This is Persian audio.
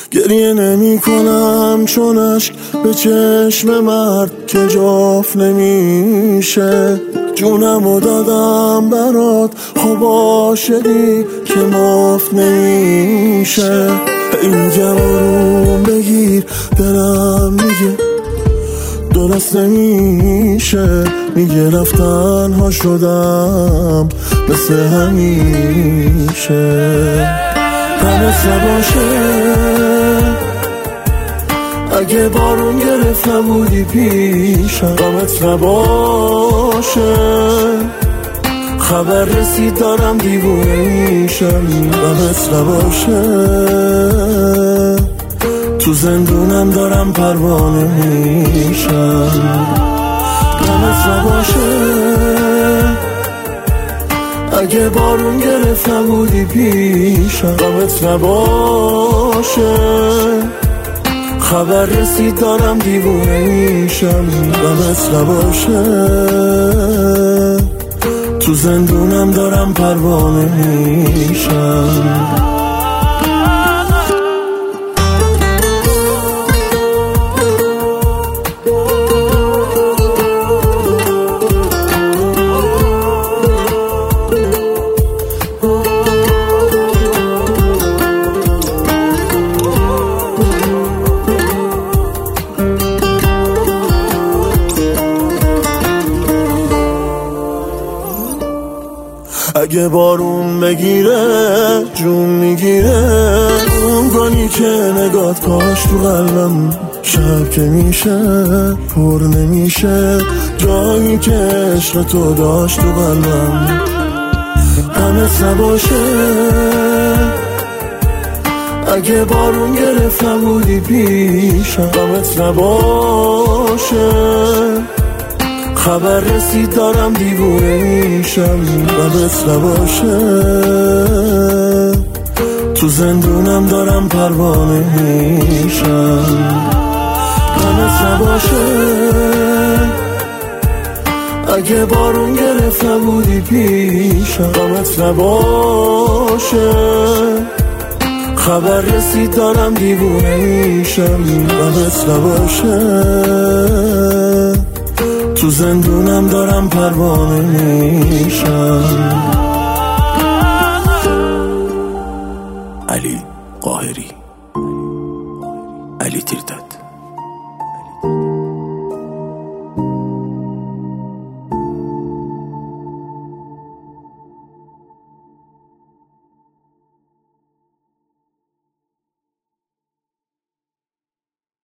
گریه نمی کنم چون اشک به چشم مرد که جاف نمیشه. جونمو دادم برات خب عاشقی که معاف نمیشه. این جوارون بگیر دلم میگه درست نمیشه. میگه رفتن ها شدم مثل همیشه. غمت نباشه اگه بارون گرفت نبودی پیشم. غمت نباشه خبر رسید دارم دیوونه میشم. غمت نباشه تو زندونم دارم پروانه میشم. غمت نباشه اگه بارون گرفت نبودی پیشم. غمت نباشه خبر رسید دارم دیوونه میشم. غمت نباشه تو زندونم دارم پروانه میشم. اگه بارون بگیره جون میگیره. اون گانی که نگات کاش تو قلبم شب که میشه پر نمیشه. جایی که عشق تو داشت تو قلبم. غمت نباشه اگه بارون گرفت نبودی پیشم. غمت نباشه خبر رسید دارم دیوونه میشم. غمت نباشه تو زندونم دارم پروانه میشم. غمت نباشه اگه بارون گرفت نبودی پیشم. غمت نباشه خبر رسید دارم دیوونه میشم. غمت نباشه تو زندونم دارم پروانه میشم. علی قاهری، علی تیرداد.